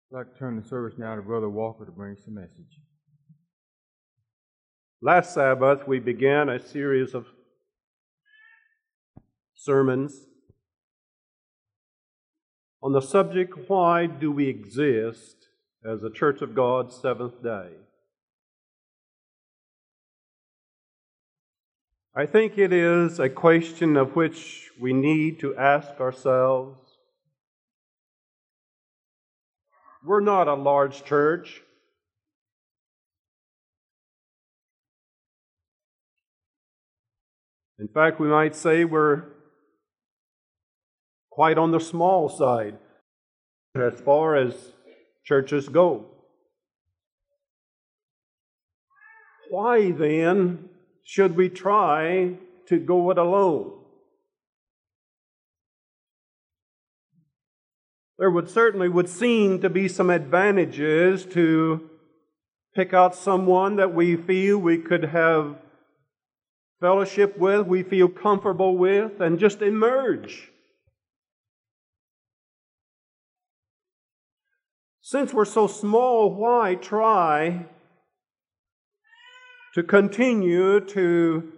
I'd like to turn the service now to Brother Walker to bring some message. Last Sabbath, we began a series of sermons on the subject, why do we exist as a Church of God Seventh Day? I think it is a question of which we need to ask ourselves. We're not a large church. In fact, we might say we're quite on the small side as far as churches go. Why then should we try to go it alone? There would seem to be some advantages to pick out someone that we feel we could have fellowship with, we feel comfortable with, and just emerge. Since we're so small, why try to continue to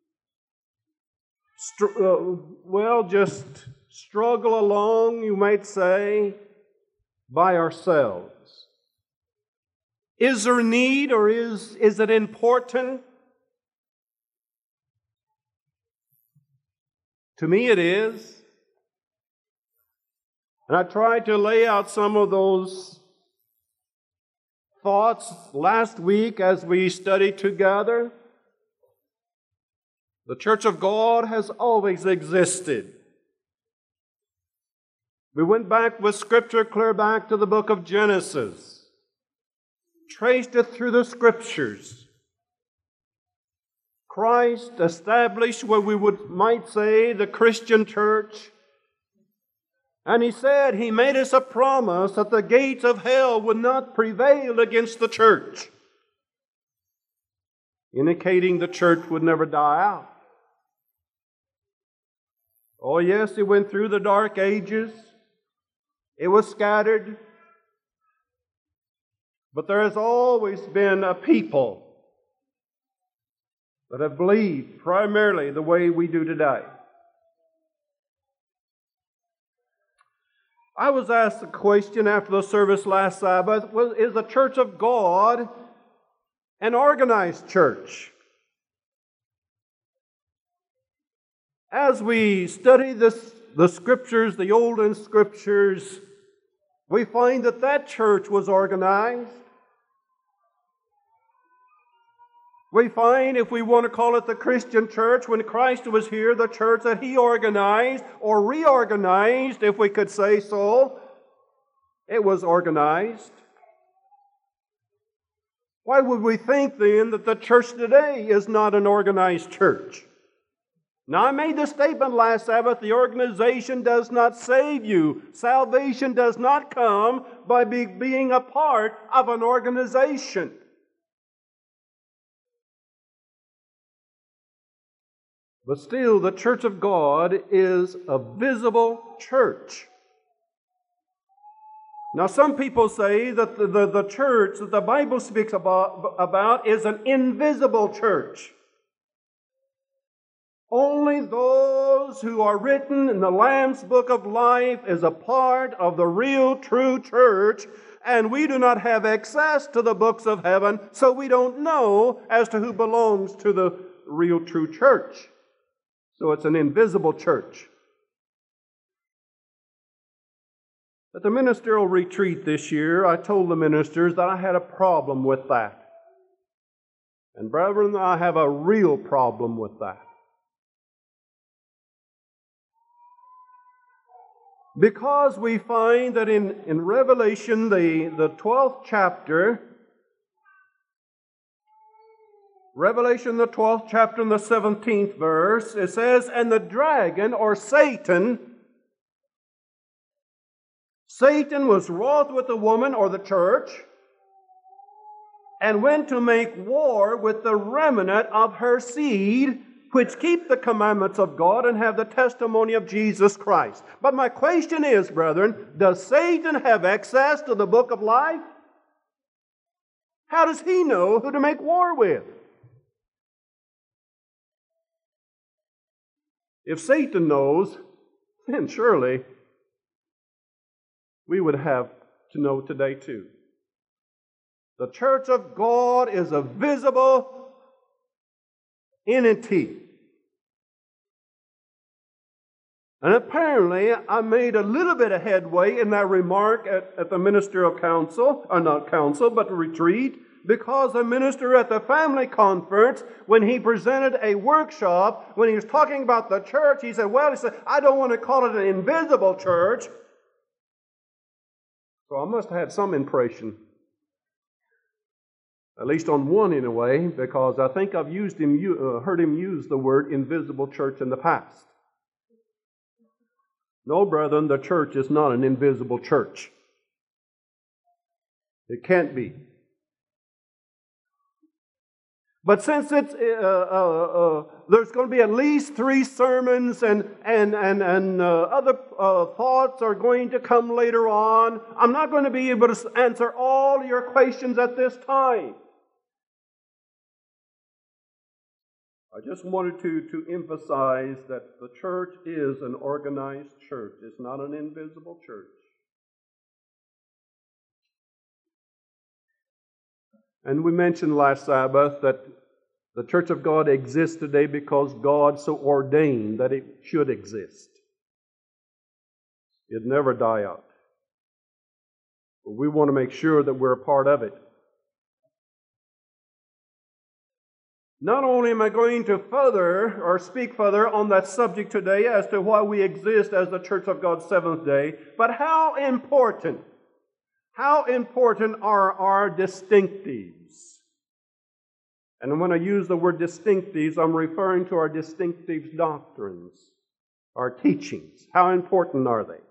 just struggle along, you might say, by ourselves? Is there need, or is it important? To me it is. And I tried to lay out some of those thoughts last week as we studied together. The Church of God has always existed. We went back with Scripture clear back to the book of Genesis, traced it through the Scriptures. Christ established what we might say the Christian church. And He said, He made us a promise that the gates of hell would not prevail against the church, indicating the church would never die out. Oh yes, it went through the dark ages. It was scattered. But there has always been a people that have believed primarily the way we do today. I was asked a question after the service last Sabbath, is the Church of God an organized church? As we study the Scriptures, the olden Scriptures, we find that church was organized. We find, if we want to call it the Christian church, when Christ was here, the church that He organized, or reorganized, if we could say so, it was organized. Why would we think then that the church today is not an organized church? Now, I made the statement last Sabbath, the organization does not save you. Salvation does not come by being a part of an organization. But still, the Church of God is a visible church. Now, some people say that the church that the Bible speaks about is an invisible church. Only those who are written in the Lamb's Book of Life is a part of the real, true church, and we do not have access to the books of heaven, so we don't know as to who belongs to the real, true church. So it's an invisible church. At the ministerial retreat this year, I told the ministers that I had a problem with that. And brethren, I have a real problem with that. Because we find that in Revelation, the 12th chapter, Revelation, the 12th chapter and the 17th verse, it says, and the dragon, or Satan was wroth with the woman, or the church, and went to make war with the remnant of her seed, which keep the commandments of God and have the testimony of Jesus Christ. But my question is, brethren, does Satan have access to the book of life? How does he know who to make war with? If Satan knows, then surely we would have to know today too. The church of God is a visible entity. And apparently, I made a little bit of headway in that remark at the ministerial council, or not council, but retreat, because a minister at the family conference, when he presented a workshop, when he was talking about the church, he said, I don't want to call it an invisible church. So I must have had some impression, at least on one in a way, because I think I've heard him use the word invisible church in the past. No, brethren, the church is not an invisible church. It can't be. But since it's there's going to be at least 3 sermons and other thoughts are going to come later on, I'm not going to be able to answer all your questions at this time. I just wanted to emphasize that the church is an organized church. It's not an invisible church. And we mentioned last Sabbath that the church of God exists today because God so ordained that it should exist. It never die out. But we want to make sure that we're a part of it. Not only am I going to further or speak further on that subject today as to why we exist as the Church of God Seventh Day, but how important are our distinctives? And when I use the word distinctives, I'm referring to our distinctive doctrines, our teachings. How important are they?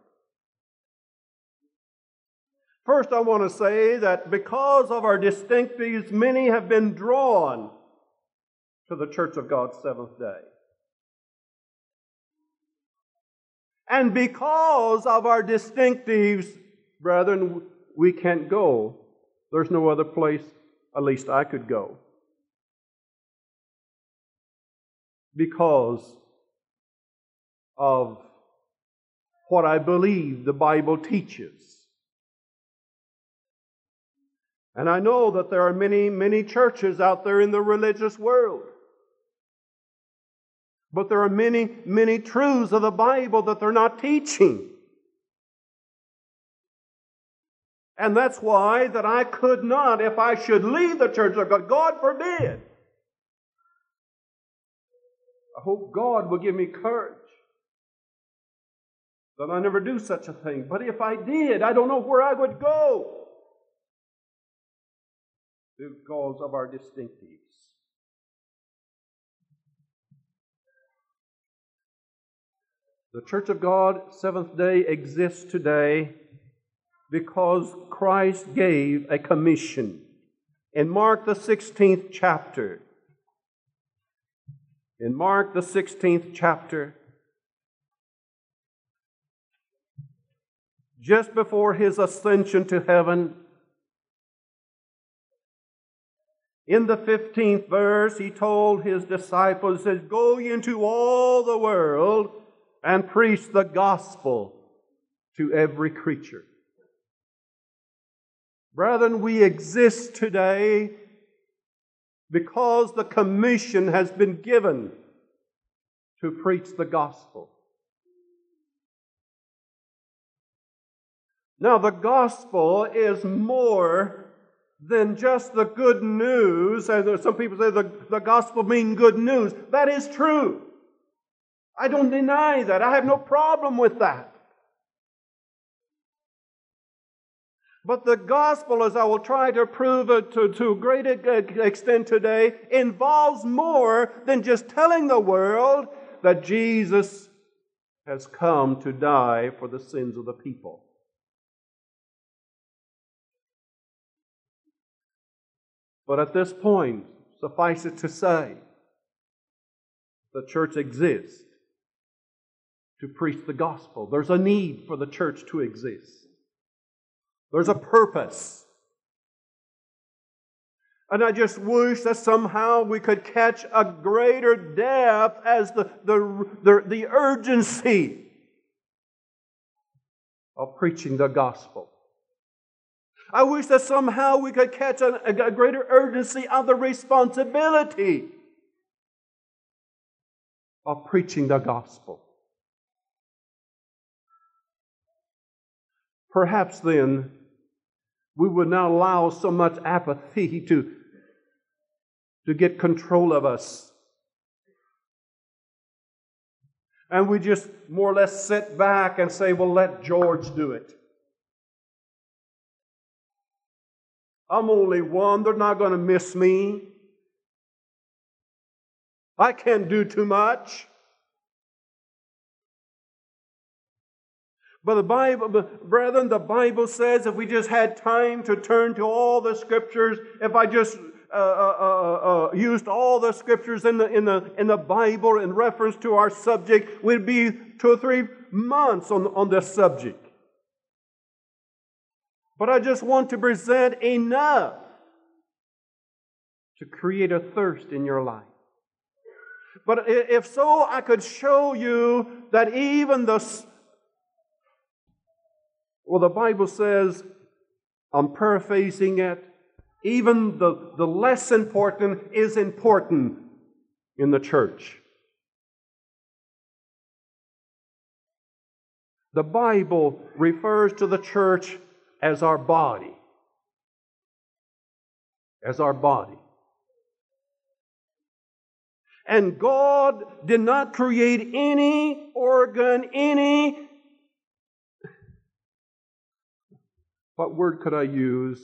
First, I want to say that because of our distinctives, many have been drawn to the Church of God Seventh Day. And because of our distinctives, brethren, we can't go. There's no other place, at least I could go. Because of what I believe the Bible teaches. And I know that there are many, many churches out there in the religious world. But there are many, many truths of the Bible that they're not teaching. And that's why that I could not, if I should leave the church of God, God forbid. I hope God will give me courage that I never do such a thing. But if I did, I don't know where I would go because of our distinctives. The Church of God, Seventh Day, exists today because Christ gave a commission. In Mark the 16th chapter, just before His ascension to heaven, in the 15th verse, He told His disciples, He says, "Go into all the world and preach the gospel to every creature." Brethren, we exist today because the commission has been given to preach the gospel. Now, the gospel is more than just the good news. And some people say the gospel means good news. That is true. I don't deny that. I have no problem with that. But the gospel, as I will try to prove it to a great extent today, involves more than just telling the world that Jesus has come to die for the sins of the people. But at this point, suffice it to say, The church exists to preach the gospel. There's a need for the church to exist. There's a purpose. And I just wish that somehow we could catch a greater depth as the urgency of preaching the gospel. I wish that somehow we could catch a greater urgency of the responsibility of preaching the gospel. Perhaps then we would not allow so much apathy to get control of us. And we just more or less sit back and say, well, let George do it. I'm only one. They're not going to miss me. I can't do too much. But brethren, the Bible says if we just had time to turn to all the Scriptures, if I just used all the Scriptures in the Bible in reference to our subject, we'd be 2 or 3 months on this subject. But I just want to present enough to create a thirst in your life. But if so, I could show you that even the Bible says, I'm paraphrasing it, even the less important is important in the church. The Bible refers to the church as our body. As our body. And God did not create any organ, what word could I use?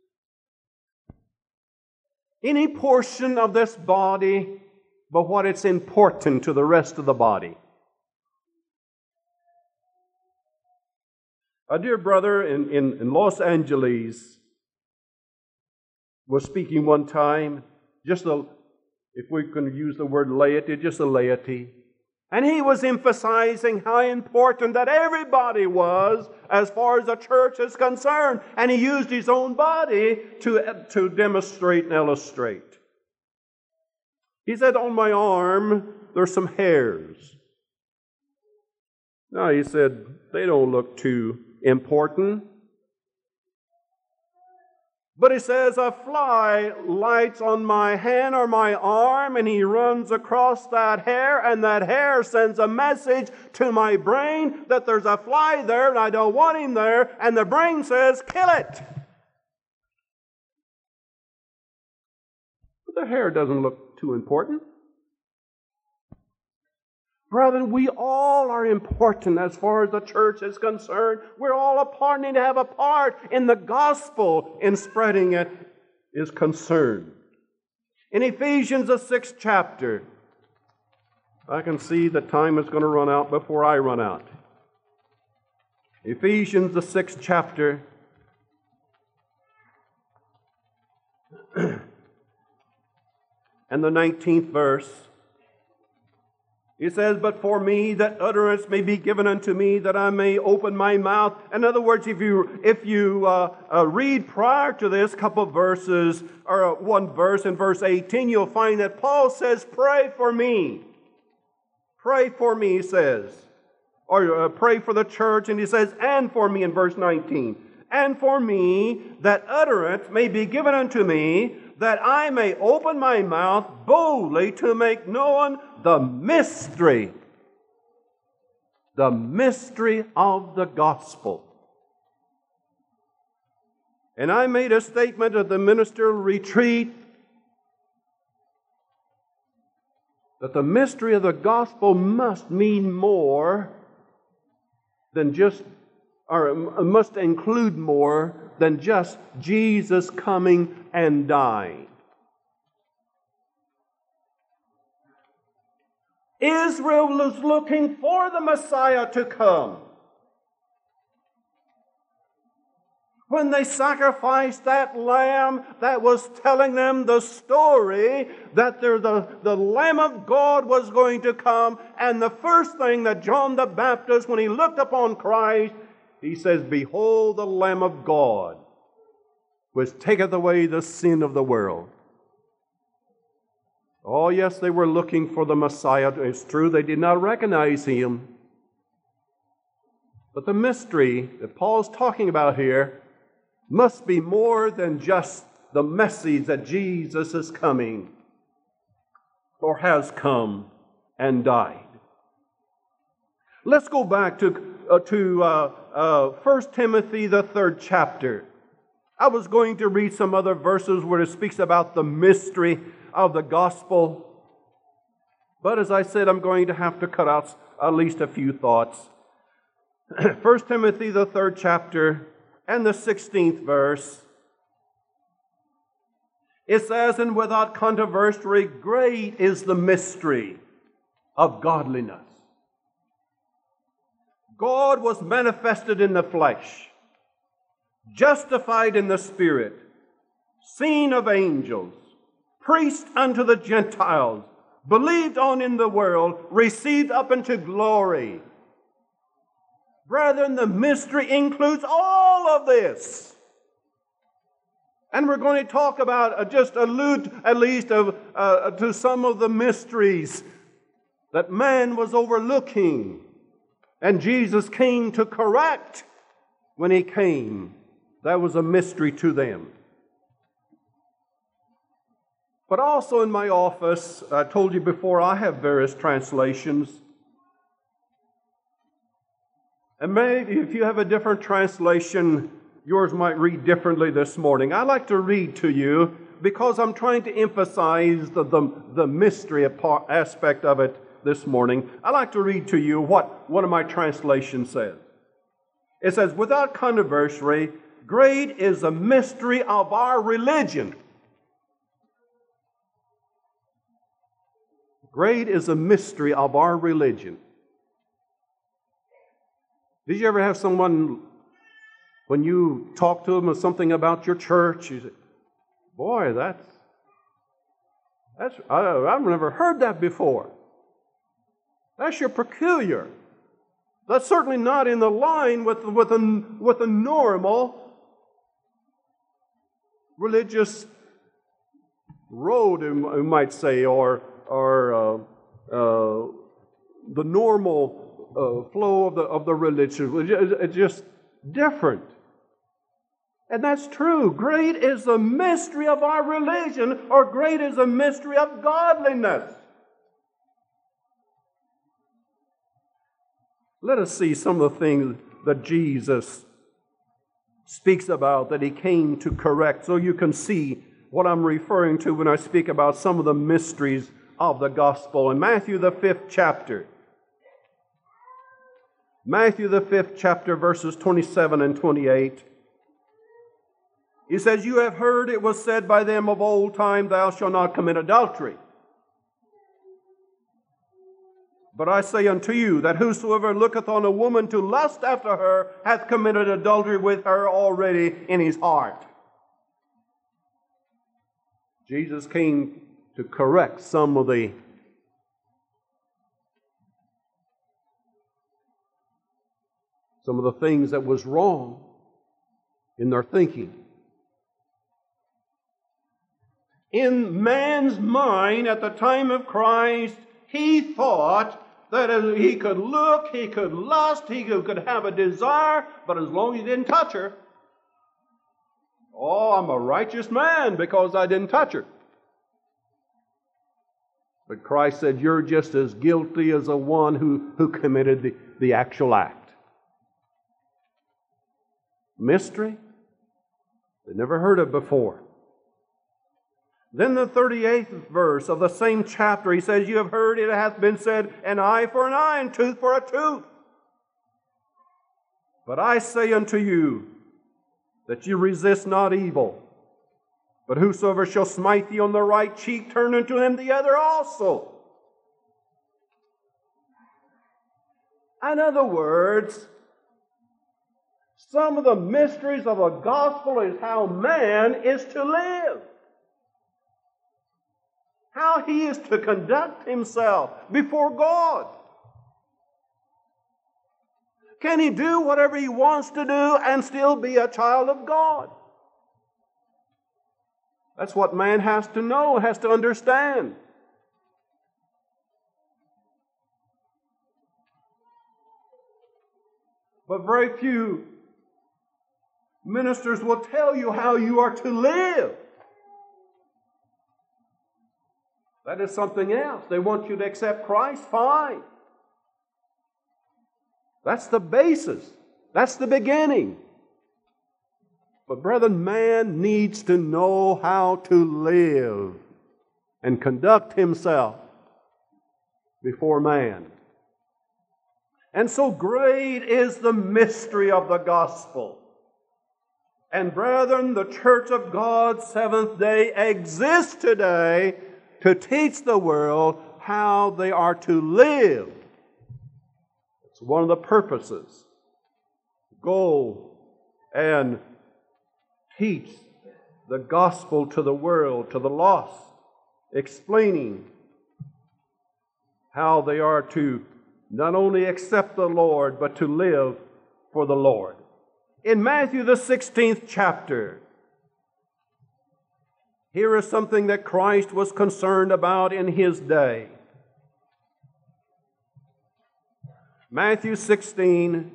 Any portion of this body, but what it's important to the rest of the body. A dear brother in Los Angeles was speaking one time, if we can use the word laity, just the laity. And he was emphasizing how important that everybody was as far as the church is concerned. And he used his own body to demonstrate and illustrate. He said, on my arm, there's some hairs. Now, he said, they don't look too important. But he says, a fly lights on my hand or my arm, and he runs across that hair, and that hair sends a message to my brain that there's a fly there, and I don't want him there, and the brain says, kill it. But the hair doesn't look too important. Brethren, we all are important as far as the church is concerned. We're all need to have a part in the gospel in spreading it is concerned. In Ephesians, the 6th chapter, I can see the time is going to run out before I run out. Ephesians, the 6th chapter, and the 19th verse. He says, but for me that utterance may be given unto me, that I may open my mouth. In other words, if you read prior to this couple of verses, or one verse in verse 18, you'll find that Paul says, pray for me. Pray for me, he says. Or pray for the church, and he says, and for me in verse 19. And for me that utterance may be given unto me, that I may open my mouth boldly to make known the mystery of the gospel. And I made a statement at the ministerial retreat that the mystery of the gospel must mean more than just, or must include more than just Jesus coming and dying. Israel was looking for the Messiah to come. When they sacrificed that lamb, that was telling them the story that the Lamb of God was going to come. And the first thing that John the Baptist, when he looked upon Christ, he says, "Behold the Lamb of God, which taketh away the sin of the world." Oh, yes, they were looking for the Messiah. It's true, they did not recognize Him. But the mystery that Paul's talking about here must be more than just the message that Jesus is coming or has come and died. Let's go back to 1 Timothy, the 3rd chapter. I was going to read some other verses where it speaks about the mystery of the gospel. But as I said, I'm going to have to cut out at least a few thoughts. 1 Timothy, the 3rd chapter, and the 16th verse. It says, "And without controversy, great is the mystery of godliness. God was manifested in the flesh, justified in the Spirit, seen of angels, preached unto the Gentiles, believed on in the world, received up into glory." Brethren, the mystery includes all of this. And we're going to talk about, just allude at least to some of the mysteries that man was overlooking. And Jesus came to correct when He came. That was a mystery to them. But also in my office, I told you before, I have various translations. And maybe if you have a different translation, yours might read differently this morning. I like to read to you because I'm trying to emphasize the mystery aspect of it this morning. I like to read to you what one of my translations says. It says, "Without controversy, great is the mystery of our religion." Great is the mystery of our religion. Did you ever have someone, when you talk to them or something about your church, you say, "Boy, I've never heard that before. That's your peculiar. That's certainly not in the line with a normal religious road, you might say, or the normal flow of the religion. It's just different. And that's true. Great is the mystery of our religion, or great is the mystery of godliness. Let us see some of the things that Jesus speaks about, that He came to correct, so you can see what I'm referring to when I speak about some of the mysteries of the gospel. In Matthew, the 5th chapter, Matthew, the 5th chapter, verses 27 and 28. He says, "You have heard it was said by them of old time, Thou shalt not commit adultery. But I say unto you, that whosoever looketh on a woman to lust after her, hath committed adultery with her already in his heart." Jesus came to correct some of the things that was wrong in their thinking. In man's mind at the time of Christ, he thought that he could look, he could lust, he could have a desire, but as long as he didn't touch her, oh, I'm a righteous man because I didn't touch her. But Christ said, you're just as guilty as the one who committed the actual act. Mystery they never heard of before. Then the 38th verse of the same chapter, he says, "You have heard it hath been said, an eye for an eye, and tooth for a tooth. But I say unto you, that you resist not evil. But whosoever shall smite thee on the right cheek, turn unto him the other also." In other words, Some of the mysteries of the gospel is how man is to live. How he is to conduct himself before God. Can he do whatever he wants to do and still be a child of God? That's what man has to know, has to understand. But very few ministers will tell you how you are to live. That is something else. They want you to accept Christ, fine. That's the basis. That's the beginning. But brethren, man needs to know how to live and conduct himself before man. And so great is the mystery of the gospel. And brethren, the Church of God, Seventh Day, exists today to teach the world how they are to live. It's one of the purposes. Go and teach the gospel to the world, to the lost, explaining how they are to not only accept the Lord, but to live for the Lord. In Matthew, the 16th chapter, here is something that Christ was concerned about in His day. Matthew 16,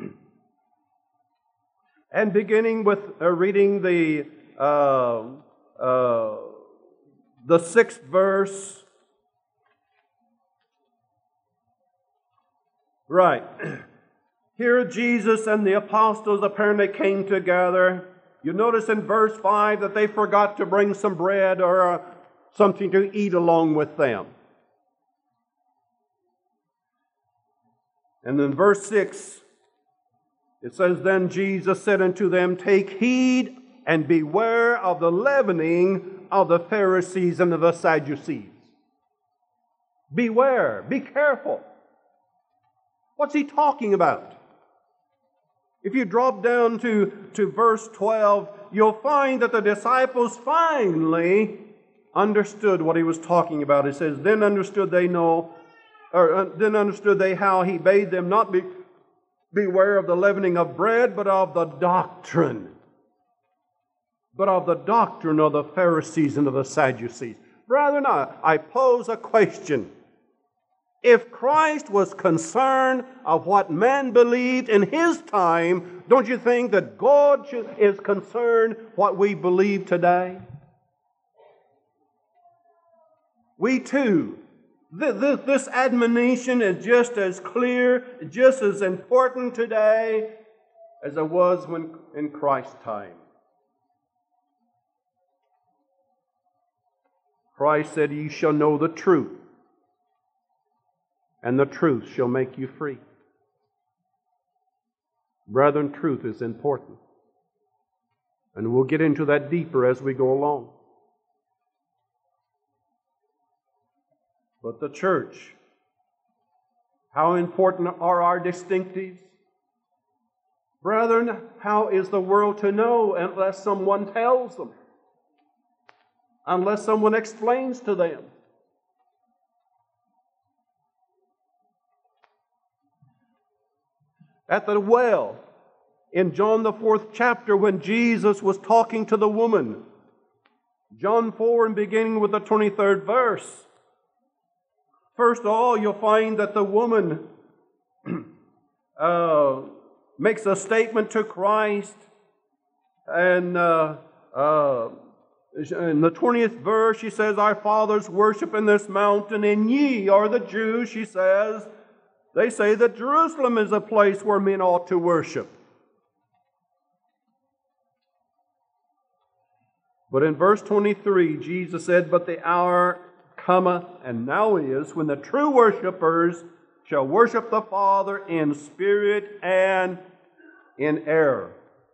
and beginning with reading the 6th verse. Right. Here Jesus and the apostles apparently came together. You notice in verse 5 that they forgot to bring some bread or something to eat along with them. And in verse 6, it says, Then Jesus said unto them, Take heed and beware of the leavening of the Pharisees and of the Sadducees. Beware, be careful. What's He talking about? If you drop down to verse 12, you'll find that the disciples finally understood what He was talking about. It says, Then understood they how He bade them not beware of the leavening of bread, but of the doctrine. But of the doctrine of the Pharisees and of the Sadducees. Brethren, I pose a question. If Christ was concerned of what man believed in His time, don't you think that God is concerned what we believe today? We too. This admonition is just as clear, just as important today as it was when in Christ's time. Christ said, Ye shall know the truth, and the truth shall make you free. Brethren, truth is important. And we'll get into that deeper as we go along. But the church, how important are our distinctives? Brethren, how is the world to know unless someone tells them? Unless someone explains to them? At the well, in John the 4th chapter, when Jesus was talking to the woman, John 4 and beginning with the 23rd verse, first of all, you'll find that the woman makes a statement to Christ, and in the 20th verse, she says, Our fathers worship in this mountain, and ye are the Jews, she says. They say that Jerusalem is a place where men ought to worship. But in verse 23, Jesus said, But the hour cometh, and now is, when the true worshipers shall worship the Father in spirit and in error.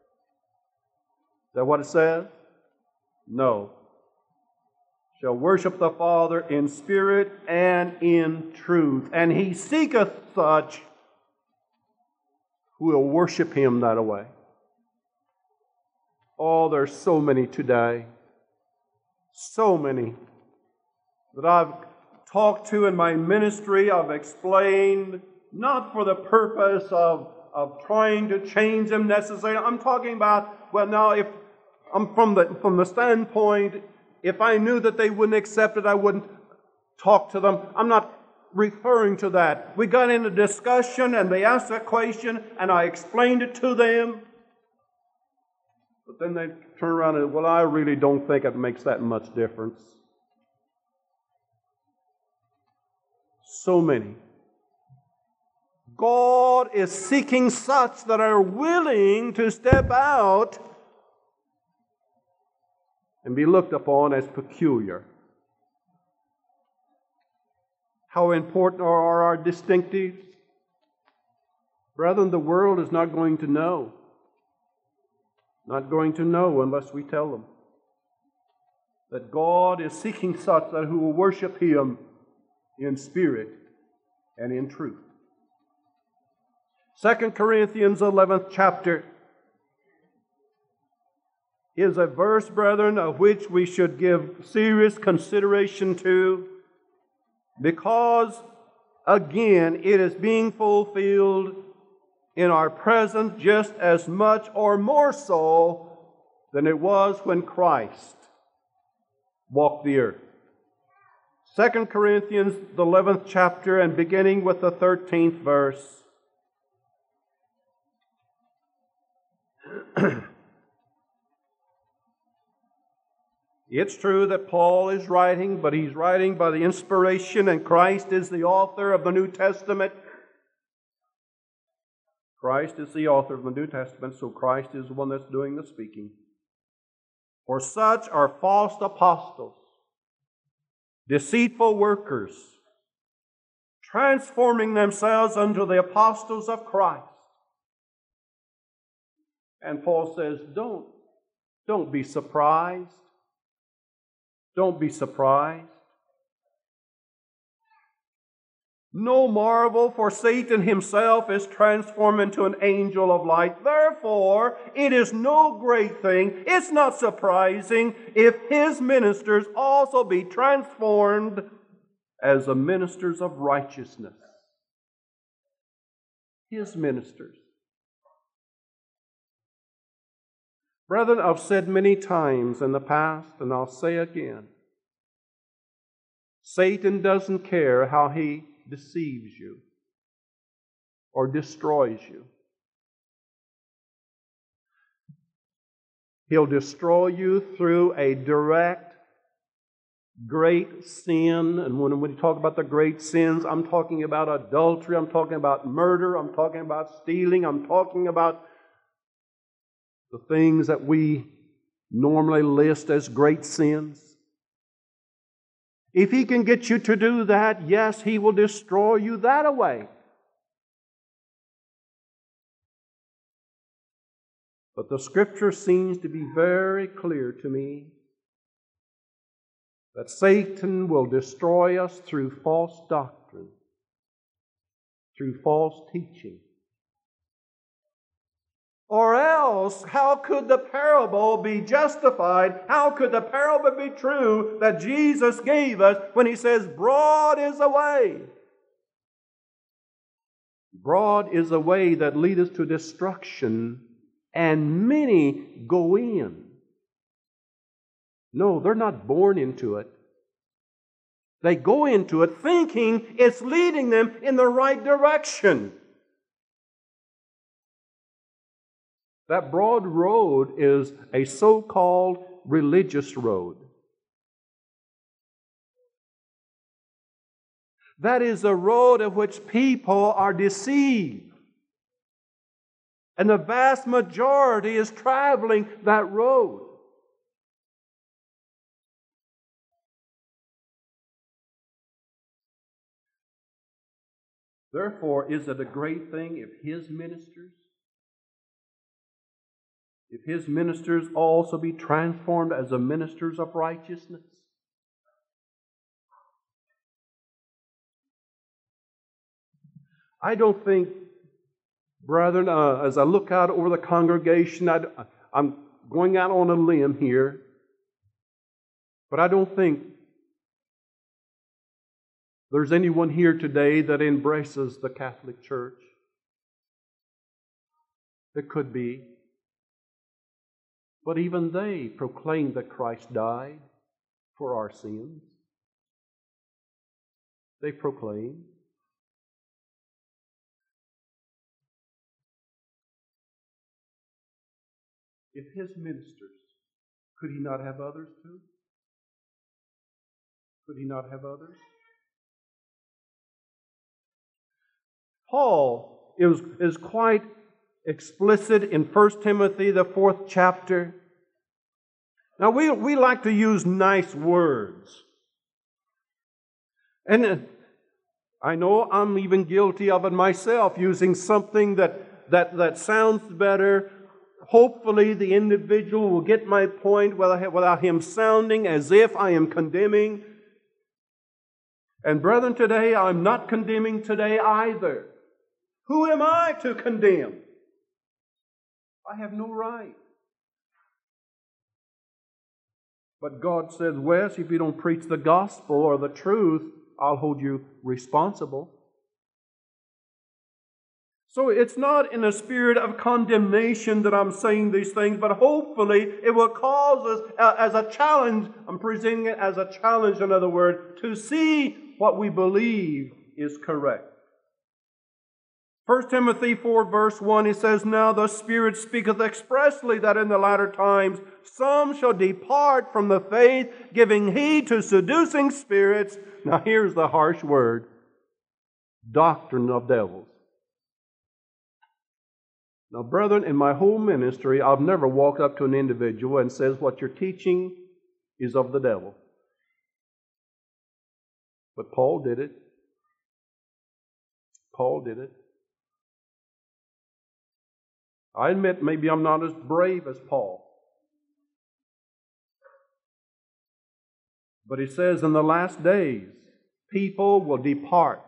Is that what it says? No. Shall worship the Father in spirit and in truth. And He seeketh such who will worship Him that way. Oh, there's so many today. So many that I've talked to in my ministry. I've explained, not for the purpose of trying to change them necessarily. I'm talking about, well, now, if I'm from the standpoint, if I knew that they wouldn't accept it, I wouldn't talk to them. I'm not referring to that. We got in a discussion and they asked that question and I explained it to them. But then they turn around and, well, I really don't think it makes that much difference. So many. God is seeking such that are willing to step out and be looked upon as peculiar. How important are our distinctives? Brethren, the world is not going to know. Not going to know unless we tell them that God is seeking such that who will worship Him in spirit and in truth. 2 Corinthians 11th chapter is a verse, brethren, of which we should give serious consideration to, because, again, it is being fulfilled in our present just as much or more so than it was when Christ walked the earth. 2 Corinthians, the 11th chapter, and beginning with the 13th verse. It's true that Paul is writing, but he's writing by the inspiration, and Christ is the author of the New Testament. Christ is the author of the New Testament, so Christ is the one that's doing the speaking. For such are false apostles, deceitful workers, transforming themselves unto the apostles of Christ. And Paul says, don't be surprised. Don't be surprised. No marvel, for Satan himself is transformed into an angel of light. Therefore, it is no great thing, it's not surprising, if his ministers also be transformed as the ministers of righteousness. His ministers. Brethren, I've said many times in the past, and I'll say again, Satan doesn't care how he deceives you or destroys you. He'll destroy you through a direct, great sin. And when we talk about the great sins, I'm talking about adultery, I'm talking about murder, I'm talking about stealing, I'm talking about the things that we normally list as great sins. If he can get you to do that, yes, he will destroy you that way. But the Scripture seems to be very clear to me that Satan will destroy us through false doctrine, through false teaching. Or else, how could the parable be justified? How could the parable be true that Jesus gave us when He says, broad is the way? Broad is the way that leadeth to destruction, and many go in. No, they're not born into it. They go into it thinking it's leading them in the right direction. That broad road is a so-called religious road. That is a road of which people are deceived. And the vast majority is traveling that road. Therefore, is it a great thing if His ministers also be transformed as the ministers of righteousness? I don't think, brethren, as I look out over the congregation, I'm going out on a limb here, but I don't think there's anyone here today that embraces the Catholic Church. There could be. But even they proclaim that Christ died for our sins. They proclaim. If his ministers, could he not have others too? Could he not have others? Paul is quite explicit in 1 Timothy, the 4th chapter. Now, we like to use nice words. And I know I'm even guilty of it myself, using something that sounds better. Hopefully, the individual will get my point without him sounding as if I am condemning. And brethren, today, I'm not condemning today either. Who am I to condemn? I have no right. But God says, Wes, if you don't preach the gospel or the truth, I'll hold you responsible. So it's not in a spirit of condemnation that I'm saying these things, but hopefully it will cause us as a challenge. I'm presenting it as a challenge, in other words, to see what we believe is correct. 1 Timothy 4 verse 1, he says, Now the Spirit speaketh expressly that in the latter times some shall depart from the faith, giving heed to seducing spirits. Now here's the harsh word, doctrine of devils. Now, brethren, in my whole ministry, I've never walked up to an individual and says, what you're teaching is of the devil. But Paul did it. Paul did it. I admit maybe I'm not as brave as Paul. But he says in the last days, people will depart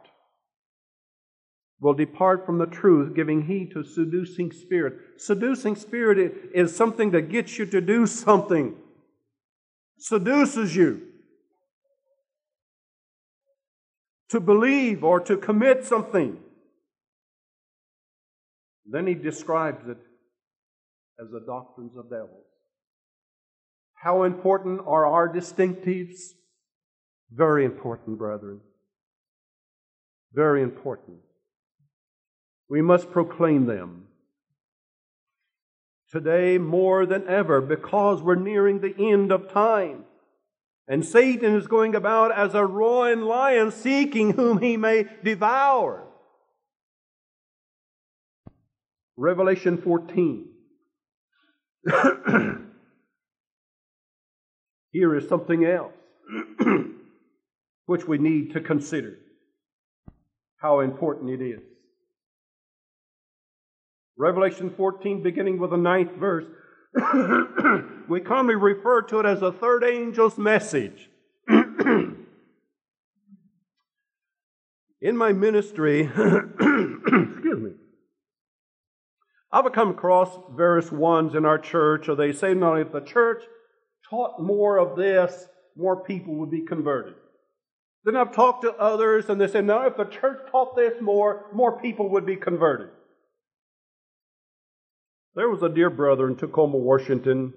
from the truth, giving heed to seducing spirit. Seducing spirit is something that gets you to do something. Seduces you to believe or to commit something. Then he describes it as the doctrines of devils. How important are our distinctives? Very important, brethren. Very important. We must proclaim them today more than ever, because we're nearing the end of time. And Satan is going about as a roaring lion, seeking whom he may devour. Revelation 14. Here is something else which we need to consider. How important it is. Revelation 14, beginning with the 9th verse, we commonly refer to it as the third angel's message. In my ministry, excuse me, I've come across various ones in our church, or they say, no, if the church taught more of this, more people would be converted. Then I've talked to others, and they say, no, if the church taught this more people would be converted. There was a dear brother in Tacoma, Washington.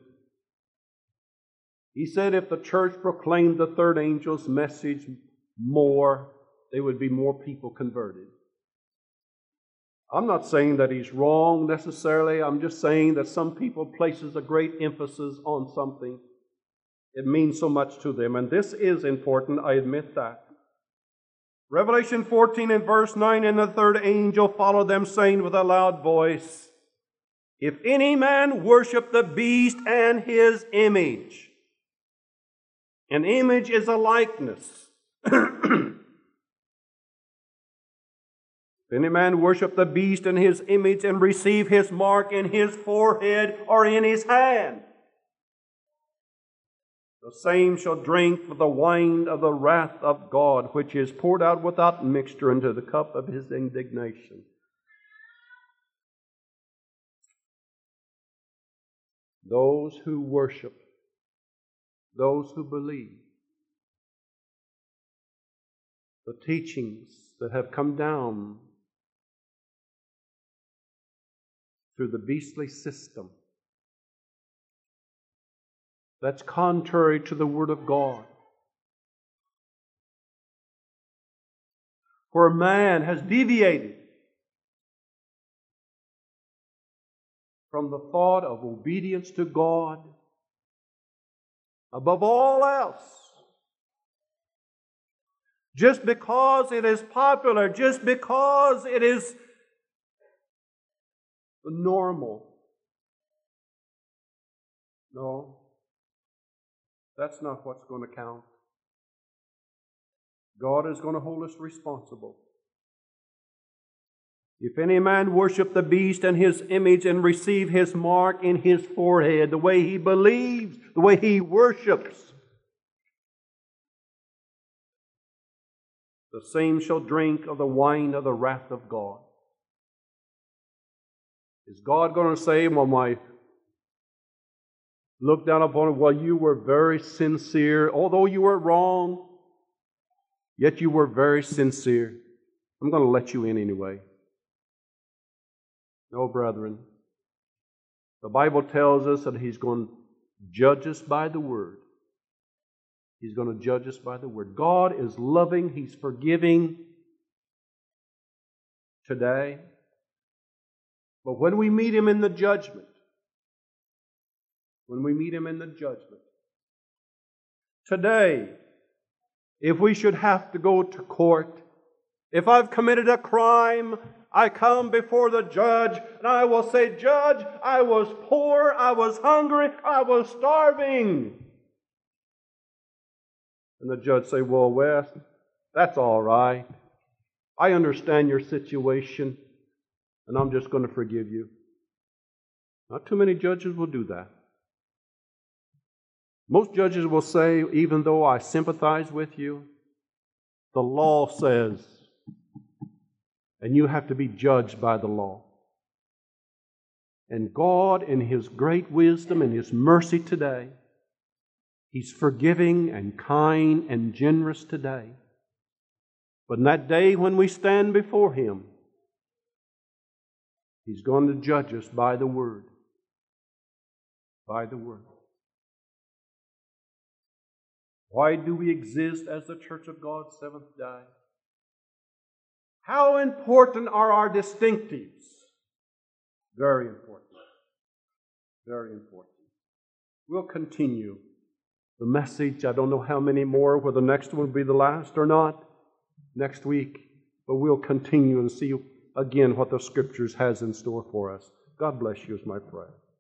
He said if the church proclaimed the third angel's message more, there would be more people converted. I'm not saying that he's wrong necessarily. I'm just saying that some people places a great emphasis on something. It means so much to them. And this is important, I admit that. Revelation 14 and verse 9, and the third angel followed them, saying with a loud voice, If any man worship the beast and his image. An image is a likeness. If any man worship the beast and his image and receive his mark in his forehead or in his hand, the same shall drink of the wine of the wrath of God, which is poured out without mixture into the cup of his indignation. those who worship, those who believe the teachings that have come down through the beastly system that's contrary to the Word of God, where man has deviated from the thought of obedience to God above all else. Just because it is popular, just because it is the normal. No, that's not what's going to count. God is going to hold us responsible. If any man worship the beast and his image and receive his mark in his forehead, the way he believes, the way he worships, the same shall drink of the wine of the wrath of God. Is God going to say, well, my look down upon it, well, you were very sincere, although you were wrong, yet you were very sincere. I'm going to let you in anyway. No, brethren. The Bible tells us that He's going to judge us by the Word. He's going to judge us by the Word. God is loving. He's forgiving today. But when we meet Him in the judgment, today, if we should have to go to court, if I've committed a crime, I come before the judge and I will say, Judge, I was poor, I was hungry, I was starving. And the judge say, well, Wes, that's all right. I understand your situation and I'm just going to forgive you. Not too many judges will do that. Most judges will say, even though I sympathize with you, the law says, and you have to be judged by the law. And God, in His great wisdom and His mercy today, He's forgiving and kind and generous today. But in that day when we stand before Him, He's going to judge us by the Word. By the Word. Why do we exist as the Church of God Seventh Day? How important are our distinctives? Very important. Very important. We'll continue the message. I don't know how many more, whether the next one will be the last or not, next week. But we'll continue and see again what the Scriptures has in store for us. God bless you is my prayer.